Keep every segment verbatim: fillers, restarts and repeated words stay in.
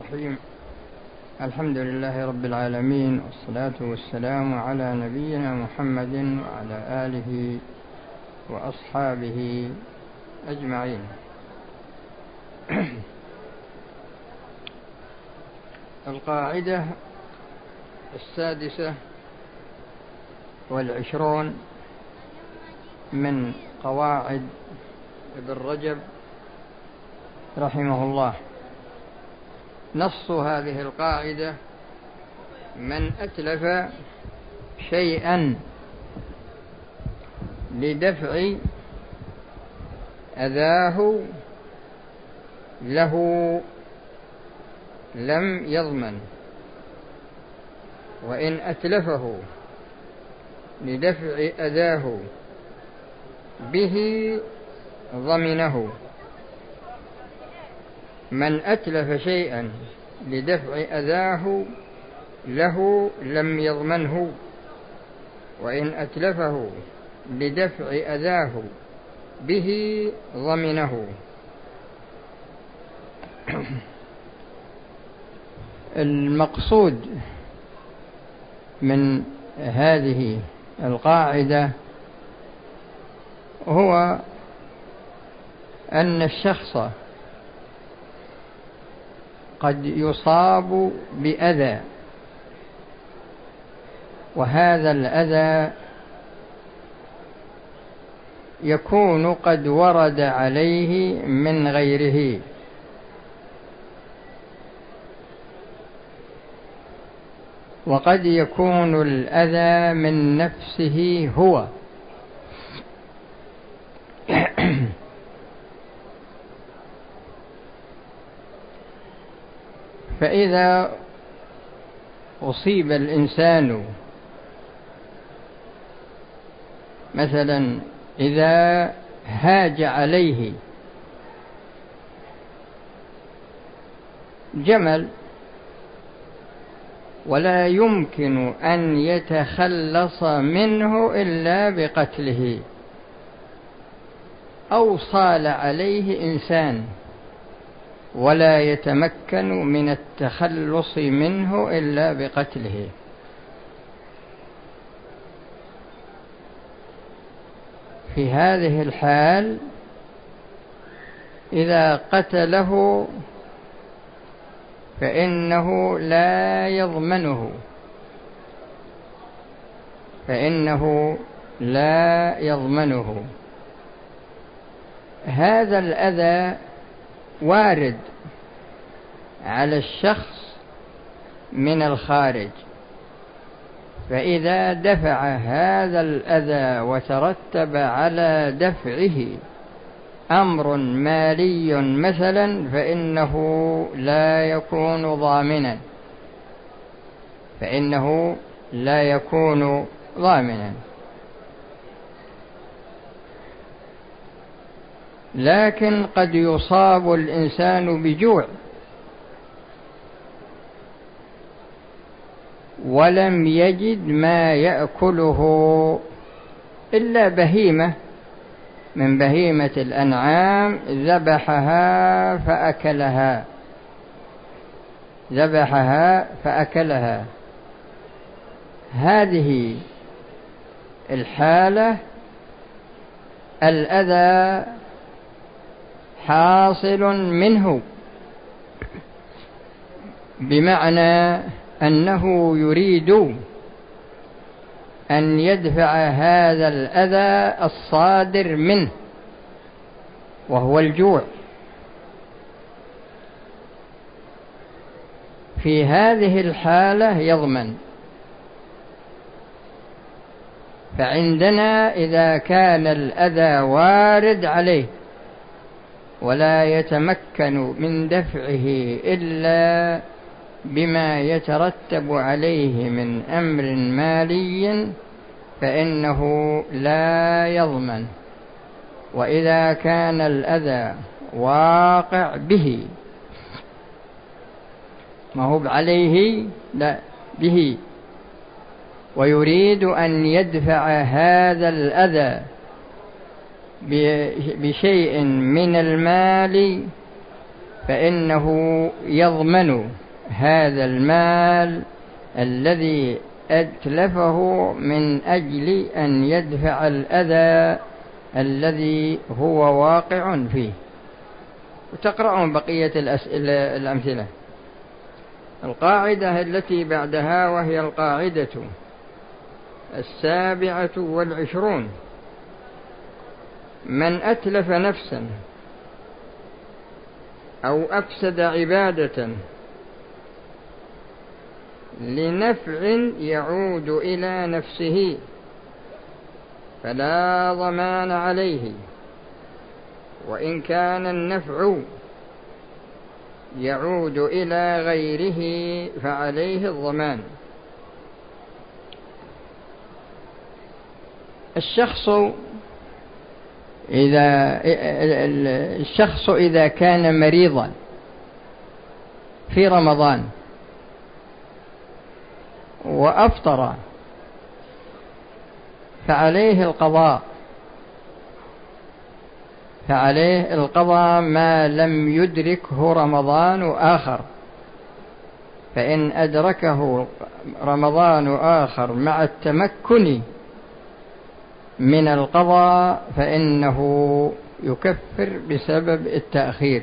الرحيم. الحمد لله رب العالمين، والصلاة والسلام على نبينا محمد وعلى آله وأصحابه أجمعين. القاعدة السادسة والعشرون من قواعد ابن رجب رحمه الله. نص هذه القاعدة: من أتلف شيئا لدفع أذاه له لم يضمن، وإن أتلفه لدفع أذاه به ضمنه. من أتلف شيئا لدفع أذاه له لم يضمنه، وإن أتلفه لدفع أذاه به ضمنه. المقصود من هذه القاعدة هو أن الشخص قد يصاب بأذى، وهذا الأذى يكون قد ورد عليه من غيره، وقد يكون الأذى من نفسه هو. فإذا أصيب الإنسان مثلا، إذا هاج عليه جمل ولا يمكن أن يتخلص منه إلا بقتله، أو صال عليه إنسان ولا يتمكن من التخلص منه إلا بقتله، في هذه الحال إذا قتله فإنه لا يضمنه فإنه لا يضمنه. هذا الأذى وارد على الشخص من الخارج، فإذا دفع هذا الأذى وترتب على دفعه أمر مالي مثلا، فإنه لا يكون ضامنا فإنه لا يكون ضامنا لكن قد يصاب الإنسان بجوع ولم يجد ما يأكله إلا بهيمة من بهيمة الأنعام ذبحها فأكلها ذبحها فأكلها هذه الحالة الأذى حاصل منه، بمعنى أنه يريد أن يدفع هذا الأذى الصادر منه وهو الجوع. في هذه الحالة يضمن. فعندنا إذا كان الأذى وارد عليه ولا يتمكن من دفعه إلا بما يترتب عليه من أمر مالي، فإنه لا يضمن. وإذا كان الأذى واقع به، ما هو عليه، لا به، ويريد أن يدفع هذا الأذى بشيء من المال، فإنه يضمن هذا المال الذي أتلفه من أجل أن يدفع الأذى الذي هو واقع فيه. وتقرأون بقية الأسئلة الأمثلة. القاعدة التي بعدها وهي القاعدة السابعة والعشرون: من أتلف نفسا أو أفسد عبادة لنفع يعود إلى نفسه فلا ضمان عليه، وإن كان النفع يعود إلى غيره فعليه الضمان. الشخص إذا الشخص إذا كان مريضا في رمضان وأفطر فعليه القضاء فعليه القضاء ما لم يدركه رمضان آخر. فإن أدركه رمضان آخر مع التمكن من القضاء فإنه يكفر بسبب التأخير.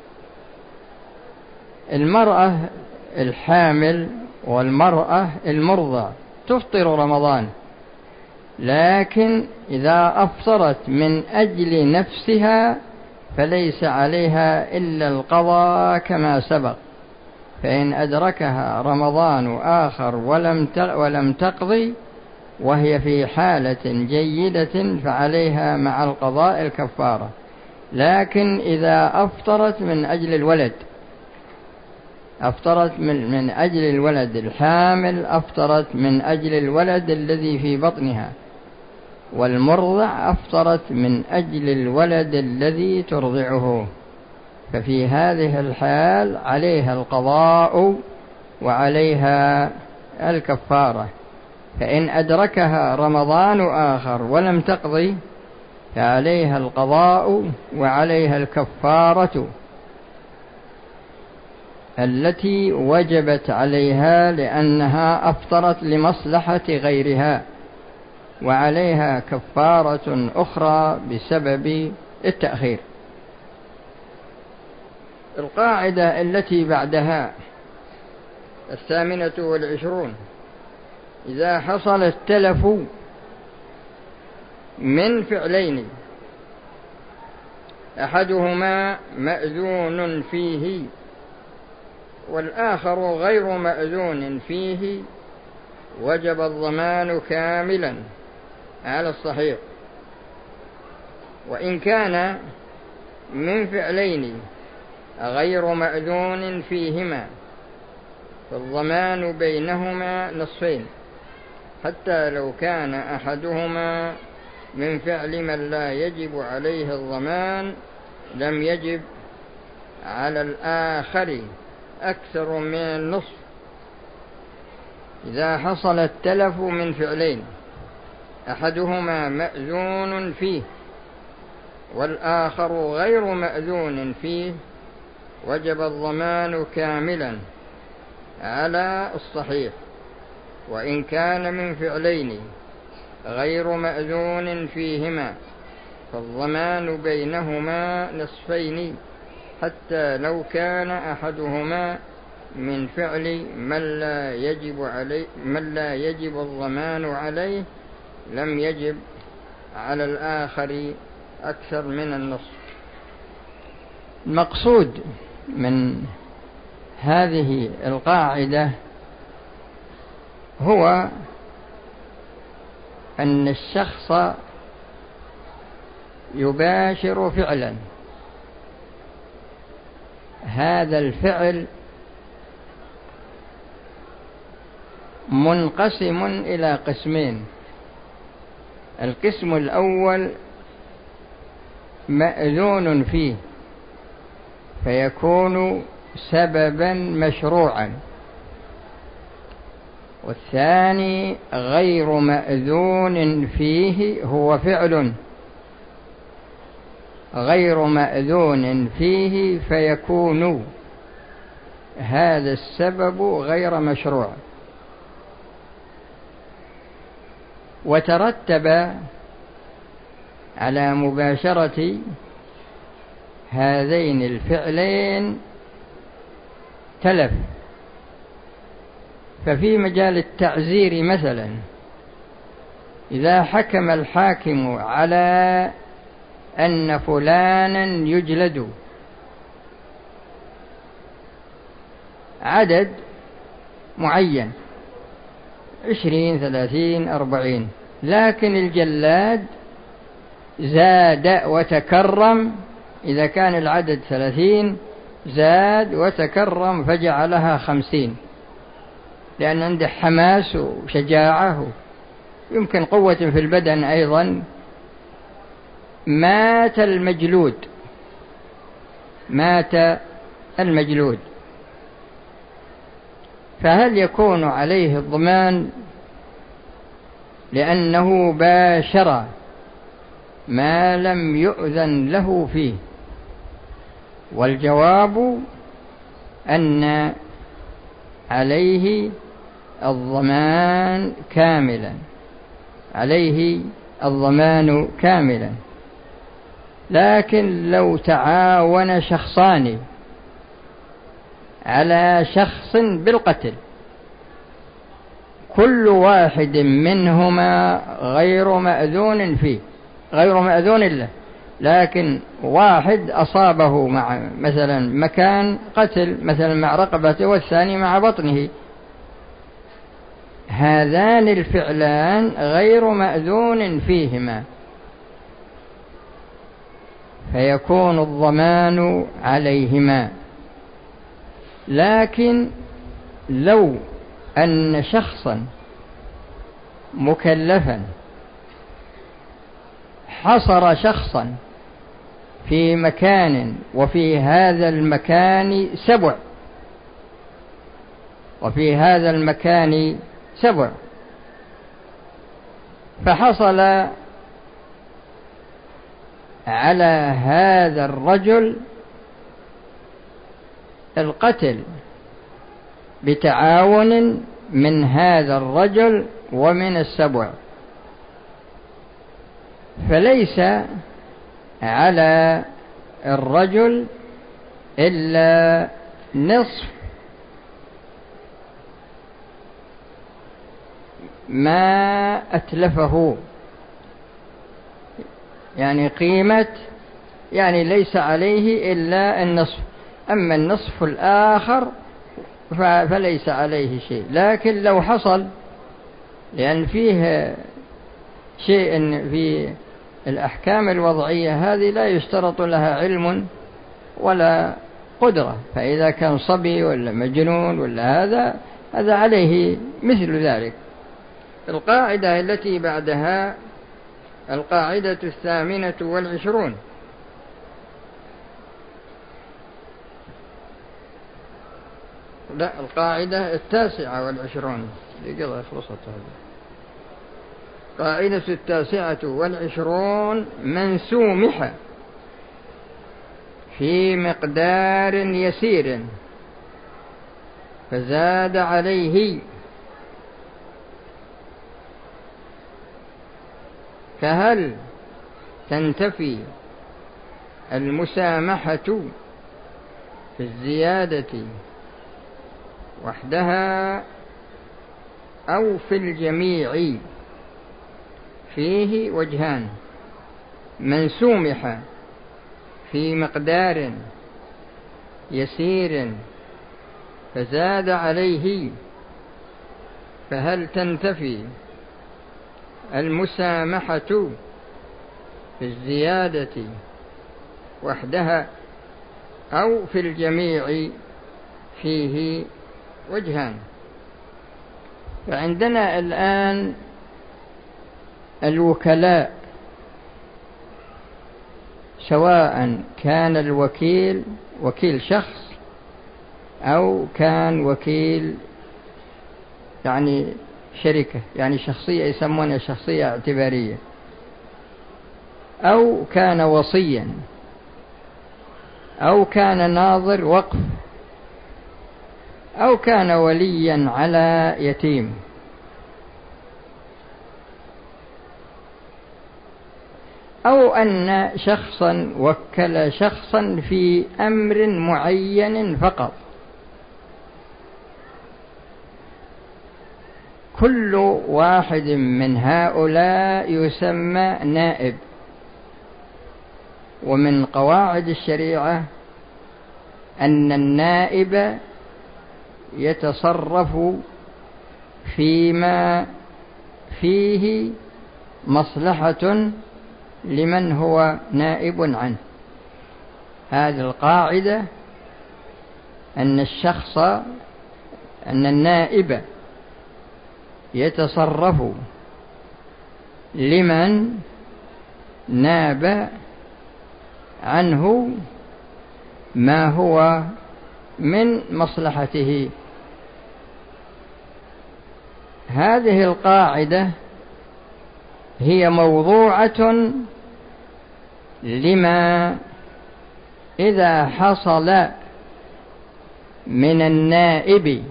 المرأة الحامل والمرأة المرضع تفطر رمضان، لكن إذا أفطرت من أجل نفسها فليس عليها إلا القضاء كما سبق. فإن أدركها رمضان آخر ولم ولم تقضي وهي في حالة جيدة فعليها مع القضاء الكفارة. لكن إذا أفطرت من أجل الولد أفطرت من, من أجل الولد الحامل أفطرت من أجل الولد الذي في بطنها، والمرضع أفطرت من أجل الولد الذي ترضعه، ففي هذه الحال عليها القضاء وعليها الكفارة. فإن أدركها رمضان آخر ولم تقضي فعليها القضاء وعليها الكفارة التي وجبت عليها لأنها أفطرت لمصلحة غيرها، وعليها كفارة أخرى بسبب التأخير. القاعدة التي بعدها الثامنة والعشرون: إذا حصل التلف من فعلين أحدهما مأذون فيه والآخر غير مأذون فيه وجب الضمان كاملا على الصحيح. وإن كان من فعلين غير مأذون فيهما فالضمان بينهما نصفين، حتى لو كان أحدهما من فعل من لا يجب عليه الضمان لم يجب على الآخر أكثر من النصف. إذا حصل التلف من فعلين أحدهما مأذون فيه والآخر غير مأذون فيه وجب الضمان كاملا على الصحيح. وإن كان من فعلين غير مأذون فيهما فالضمان بينهما نصفين، حتى لو كان أحدهما من فعل من لا يجب عليه من لا يجب الضمان عليه لم يجب على الآخر أكثر من النصف. المقصود من هذه القاعدة هو أن الشخص يباشر فعلا، هذا الفعل منقسم إلى قسمين: القسم الأول مأذون فيه فيكون سببا مشروعا، والثاني غير مأذون فيه هو فعل غير مأذون فيه فيكون هذا السبب غير مشروع. وترتب على مباشرة هذين الفعلين تلف. ففي مجال التعزير مثلا، إذا حكم الحاكم على أن فلانا يجلد عدد معين عشرين ثلاثين أربعين، لكن الجلاد زاد وتكرم، إذا كان العدد ثلاثين زاد وتكرم فجعلها خمسين، لأن عنده حماس وشجاعة، يمكن قوة في البدن أيضا. مات المجلود مات المجلود فهل يكون عليه الضمان لأنه باشر ما لم يؤذن له فيه؟ والجواب أن عليه الضمان كاملا عليه الضمان كاملا لكن لو تعاون شخصان على شخص بالقتل، كل واحد منهما غير مأذون فيه غير مأذون له، لكن واحد أصابه مع مثلا مكان قتل مثلا مع رقبته والثاني مع بطنه، هذان الفعلان غير مأذون فيهما، فيكون الضمان عليهما. لكن لو أن شخصا مكلفا حصر شخصا في مكان، وفي هذا المكان سبع وفي هذا المكان سبع فحصل على هذا الرجل القتل بتعاون من هذا الرجل ومن السبع، فليس على الرجل إلا نصف ما أتلفه، يعني قيمة، يعني ليس عليه إلا النصف، أما النصف الآخر فليس عليه شيء. لكن لو حصل، لأن فيه شيء في الأحكام الوضعية هذه لا يشترط لها علم ولا قدرة، فإذا كان صبي ولا مجنون ولا هذا هذا عليه مثل ذلك. القاعدة التي بعدها القاعدة الثامنة والعشرون، لا القاعدة التاسعة والعشرون، لقضاء خلصت هذه. قاعدة التاسعة والعشرون: من سومح في مقدار يسير فزاد عليه فهل تنتفي المسامحة في الزيادة وحدها أو في الجميع؟ فيه وجهان: من سومح في مقدار يسير فزاد عليه فهل تنتفي المسامحة في الزيادة وحدها أو في الجميع؟ فيه وجهان. فعندنا الآن الوكلاء، سواء كان الوكيل وكيل شخص أو كان وكيل يعني شركة، يعني شخصية يسمونها شخصية اعتبارية، أو كان وصيا أو كان ناظر وقف أو كان وليا على يتيم أو أن شخصا وكل شخصا في أمر معين فقط، كل واحد من هؤلاء يسمى نائب. ومن قواعد الشريعة أن النائب يتصرف فيما فيه مصلحة لمن هو نائب عنه. هذه القاعدة أن الشخص أن النائب يتصرف لمن ناب عنه ما هو من مصلحته. هذه القاعدة هي موضوعة لما إذا حصل من النائب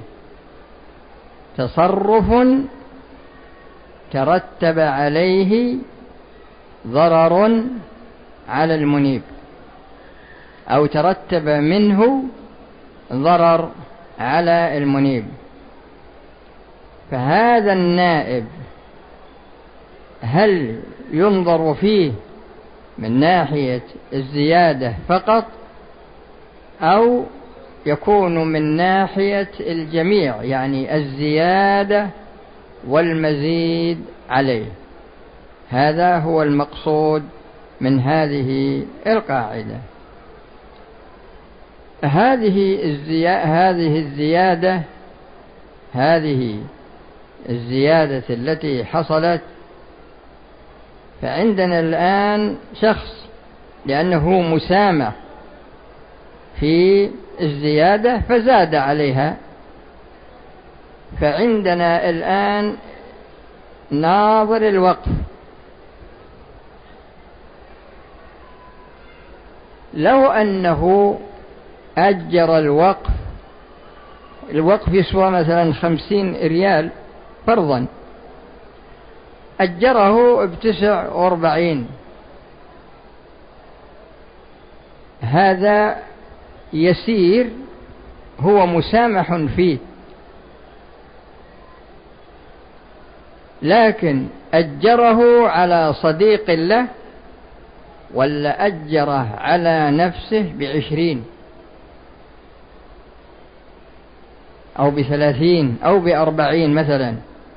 تصرف ترتب عليه ضرر على المنيب أو ترتب منه ضرر على المنيب، فهذا النائب هل ينظر فيه من ناحية الزيادة فقط أو يكون من ناحية الجميع، يعني الزيادة والمزيد عليه؟ هذا هو المقصود من هذه القاعدة. هذه الزيادة هذه الزيادة هذه الزيادة التي حصلت، فعندنا الآن شخص لأنه مسامح في الزيادة فزاد عليها، فعندنا الآن ناظر الوقف. لو أنه أجر الوقف، الوقف يسوى مثلا خمسين ريال فرضا، أجره بتسع واربعين، هذا يسير هو مسامح فيه. لكن أجره على صديق له ولا أجره على نفسه بعشرين أو بثلاثين أو بأربعين مثلا،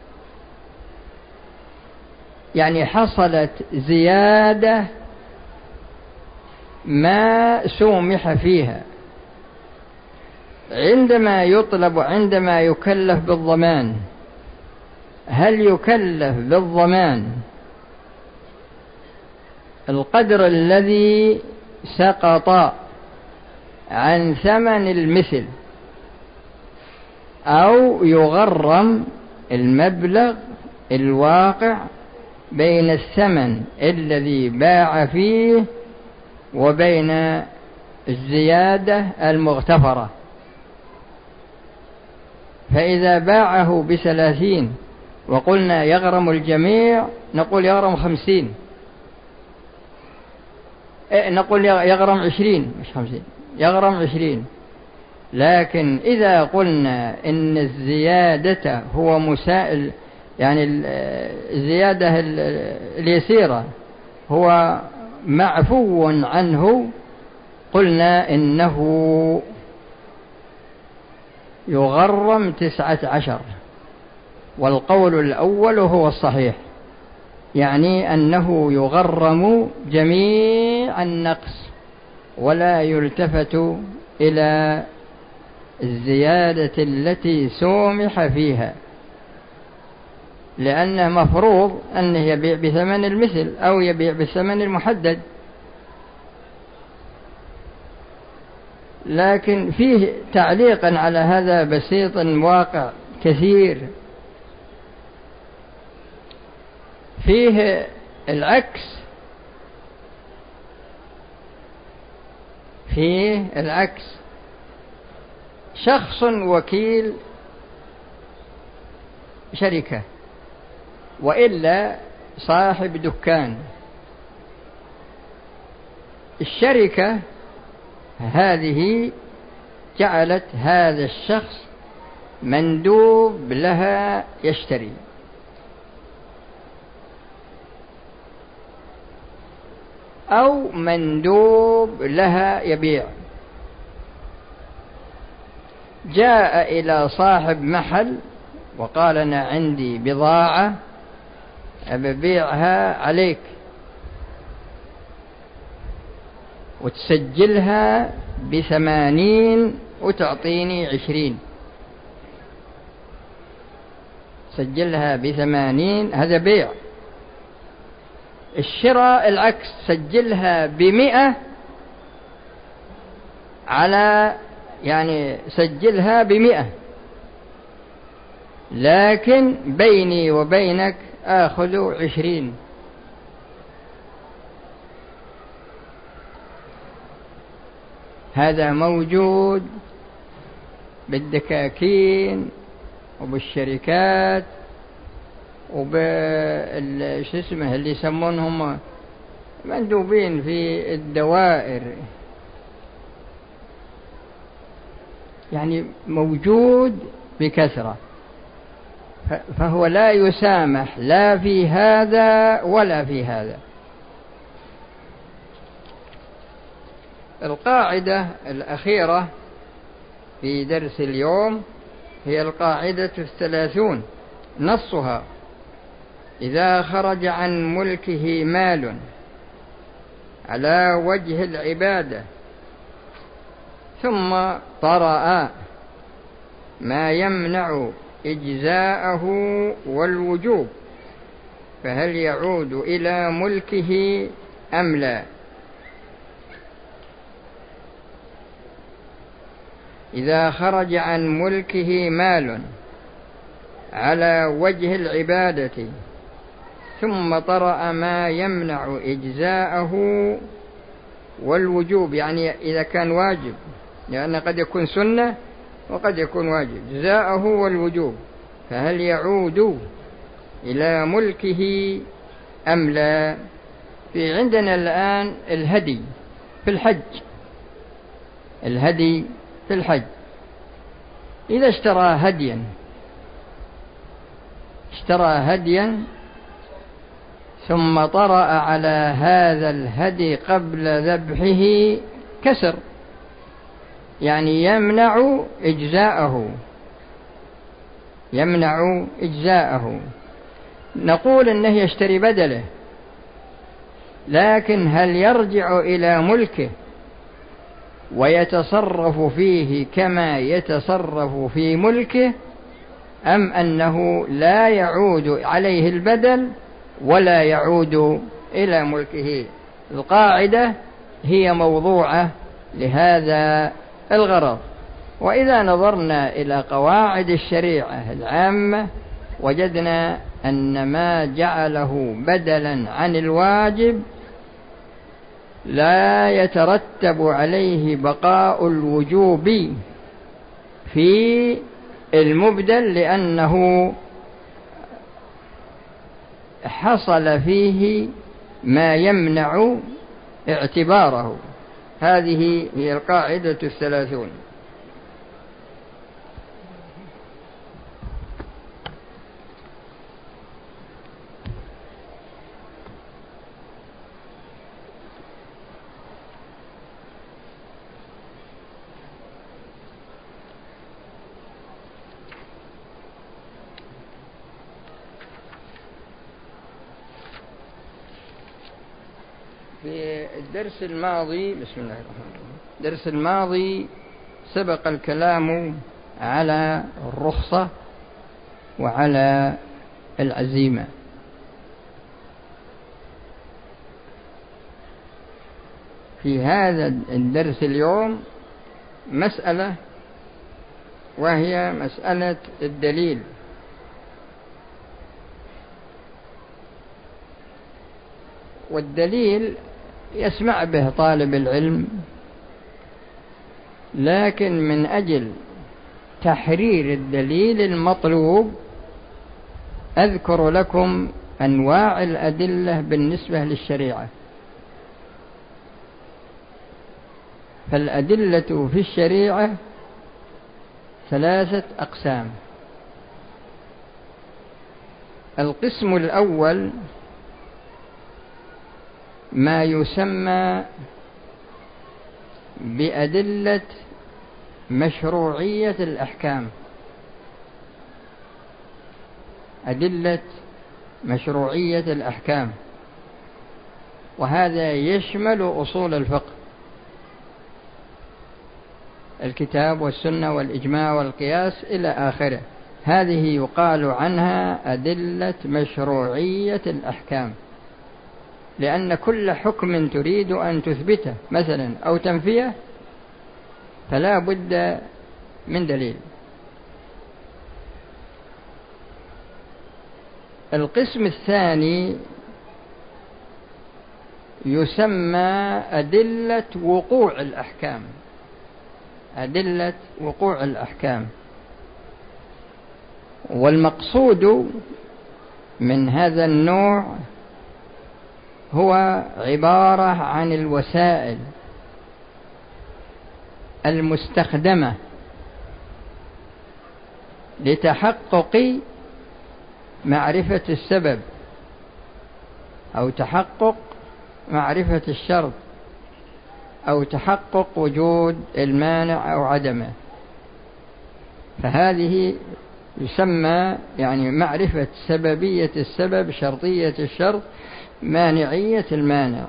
يعني حصلت زيادة ما سومح فيها. عندما يطلب عندما يكلف بالضمان، هل يكلف بالضمان القدر الذي سقط عن ثمن المثل أو يغرم المبلغ الواقع بين الثمن الذي باع فيه وبين الزيادة المغتفرة؟ فإذا باعه بثلاثين وقلنا يغرم الجميع، نقول يغرم خمسين، نقول يغرم عشرين، مش خمسين، يغرم عشرين. لكن إذا قلنا إن الزيادة هو مسائل، يعني الزيادة اليسيرة هو معفو عنه، قلنا إنه يغرم تسعة عشر، والقول الأول هو الصحيح، يعني أنه يغرم جميع النقص ولا يلتفت إلى الزيادة التي سومح فيها، لأنه مفروض أنه يبيع بثمن المثل أو يبيع بالثمن المحدد. لكن فيه تعليقا على هذا بسيط واقع كثير، فيه العكس، فيه العكس، شخص وكيل شركة وإلا صاحب دكان. الشركة هذه جعلت هذا الشخص مندوب لها يشتري، أو مندوب لها يبيع. جاء إلى صاحب محل وقال: أنا عندي بضاعة أبيعها عليك وتسجلها بثمانين وتعطيني عشرين. سجلها بثمانين، هذا بيع. الشراء العكس، سجلها بمئة على يعني سجلها بمئة، لكن بيني وبينك آخذ عشرين. هذا موجود بالدكاكين وبالشركات وبال شو اسمه اللي يسمونهم مندوبين في الدوائر، يعني موجود بكثرة. فهو لا يسامح لا في هذا ولا في هذا. القاعدة الأخيرة في درس اليوم هي القاعدة الثلاثون، نصها: إذا خرج عن ملكه مال على وجه العبادة ثم طرأ ما يمنع إجزاءه والوجوب فهل يعود إلى ملكه أم لا؟ إذا خرج عن ملكه مال على وجه العبادة ثم طرأ ما يمنع إجزاءه والوجوب، يعني إذا كان واجب، لأن قد يكون سنة وقد يكون واجب، جزاءه والوجوب، فهل يعود إلى ملكه أم لا؟ في عندنا الآن الهدي في الحج، الهدي في الحج إذا اشترى هديا اشترى هديا ثم طرأ على هذا الهدي قبل ذبحه كسر، يعني يمنع إجزاءه يمنع إجزاءه نقول إنه يشتري بدله، لكن هل يرجع إلى ملكه ويتصرف فيه كما يتصرف في ملكه، أم أنه لا يعود عليه البدل ولا يعود إلى ملكه؟ القاعدة هي موضوعة لهذا الغرض. وإذا نظرنا إلى قواعد الشريعة العامة وجدنا أن ما جعله بدلا عن الواجب لا يترتب عليه بقاء الوجوب في المبدل، لأنه حصل فيه ما يمنع اعتباره. هذه هي القاعدة الثلاثون. في الدرس الماضي بسم الله الرحمن الرحيم الدرس الماضي سبق الكلام على الرخصة وعلى العزيمة. في هذا الدرس اليوم مسألة، وهي مسألة الدليل. والدليل يسمع به طالب العلم لكن من أجل تحرير الدليل المطلوب أذكر لكم أنواع الأدلة بالنسبة للشريعة. فالأدلة في الشريعة ثلاثة أقسام. القسم الأول ما يسمى بأدلة مشروعية الأحكام، أدلة مشروعية الأحكام، وهذا يشمل أصول الفقه، الكتاب والسنة والإجماع والقياس إلى آخره. هذه يقال عنها أدلة مشروعية الأحكام، لأن كل حكم تريد أن تثبته مثلا أو تنفيه فلا بد من دليل. القسم الثاني يسمى أدلة وقوع الأحكام، أدلة وقوع الأحكام. والمقصود من هذا النوع هو عبارة عن الوسائل المستخدمة لتحقق معرفة السبب أو تحقق معرفة الشرط أو تحقق وجود المانع أو عدمه. فهذه يسمى يعني معرفة سببية السبب، شرطية الشرط، مانعية المانع.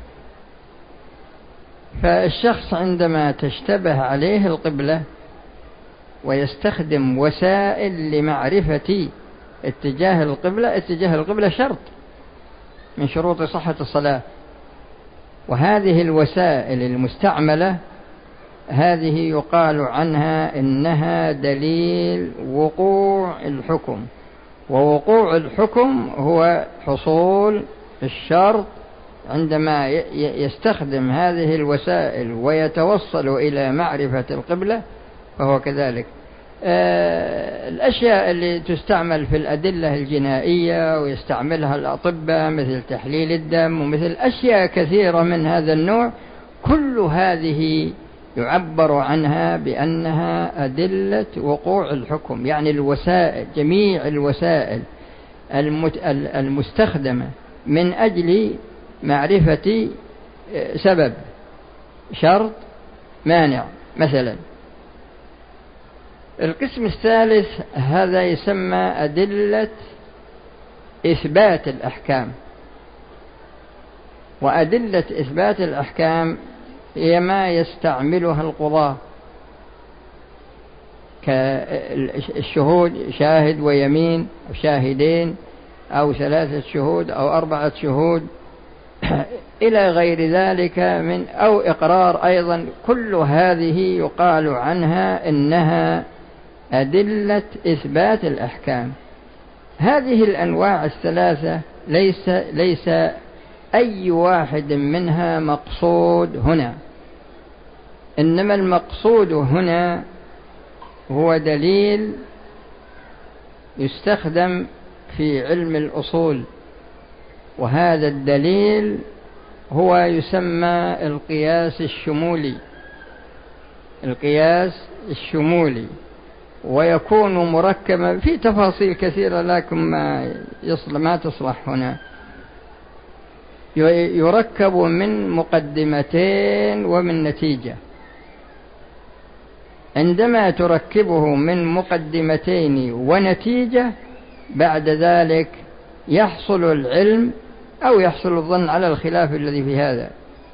فالشخص عندما تشتبه عليه القبلة ويستخدم وسائل لمعرفة اتجاه القبلة، اتجاه القبلة شرط من شروط صحة الصلاة، وهذه الوسائل المستعملة هذه يقال عنها إنها دليل وقوع الحكم. ووقوع الحكم هو حصول الشرط عندما يستخدم هذه الوسائل ويتوصل إلى معرفة القبلة فهو كذلك. آه الأشياء اللي تستعمل في الأدلة الجنائية ويستعملها الأطباء مثل تحليل الدم ومثل أشياء كثيرة من هذا النوع، كل هذه يعبر عنها بأنها أدلة وقوع الحكم، يعني الوسائل، جميع الوسائل المستخدمة من أجل معرفة سبب، شرط، مانع مثلا. القسم الثالث هذا يسمى أدلة إثبات الأحكام. وأدلة إثبات الأحكام هي ما يستعملها القضاة كالشهود، شاهد ويمين، أو شاهدين، أو ثلاثة شهود، أو أربعة شهود إلى غير ذلك من أو إقرار أيضا. كل هذه يقال عنها إنها أدلة إثبات الأحكام. هذه الأنواع الثلاثة ليس ليس أي واحد منها مقصود هنا، إنما المقصود هنا هو دليل يستخدم في علم الأصول، وهذا الدليل هو يسمى القياس الشمولي، القياس الشمولي، ويكون مركبا في تفاصيل كثيرة لكن ما يصلح ما تصلح هنا. يركب من مقدمتين ومن نتيجة. عندما تركبه من مقدمتين ونتيجة بعد ذلك يحصل العلم أو يحصل الظن على الخلاف الذي في هذا.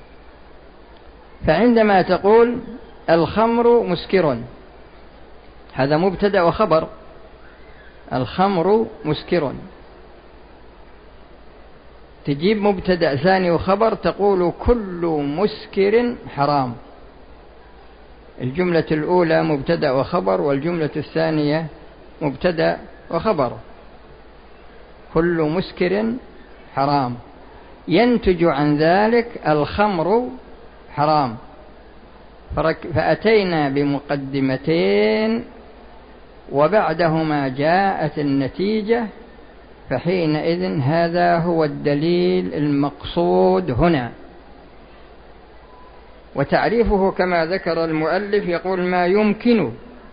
فعندما تقول الخمر مسكر، هذا مبتدأ وخبر، الخمر مسكر، تجيب مبتدأ ثاني وخبر تقول كل مسكر حرام. الجملة الأولى مبتدأ وخبر، والجملة الثانية مبتدأ وخبر، كل مسكر حرام، ينتج عن ذلك الخمر حرام. فأتينا بمقدمتين وبعدهما جاءت النتيجة، فحينئذ هذا هو الدليل المقصود هنا. وتعريفه كما ذكر المؤلف يقول: ما يمكن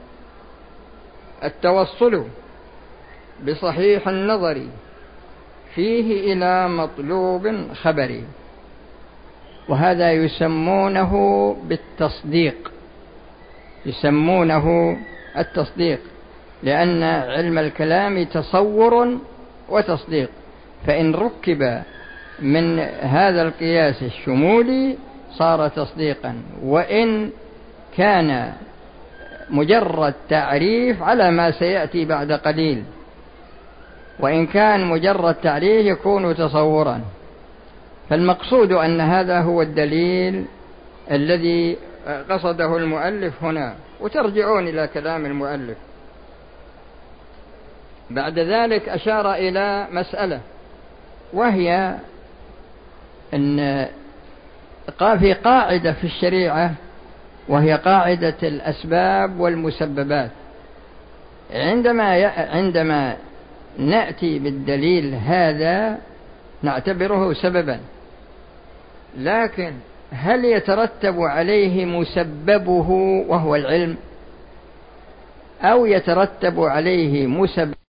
التوصل بصحيح النظر فيه إلى مطلوب خبري. وهذا يسمونه بالتصديق، يسمونه التصديق، لأن علم الكلام تصور وتصديق، فإن ركب من هذا القياس الشمولي صار تصديقا، وإن كان مجرد تعريف على ما سيأتي بعد قليل، وإن كان مجرد تعريف يكون تصورا. فالمقصود أن هذا هو الدليل الذي قصده المؤلف هنا، وترجعون إلى كلام المؤلف. بعد ذلك أشار إلى مسألة، وهي أن في قاعدة في الشريعة، وهي قاعدة الأسباب والمسببات. عندما عندما نأتي بالدليل هذا نعتبره سببا، لكن هل يترتب عليه مسببه وهو العلم، أو يترتب عليه مسبب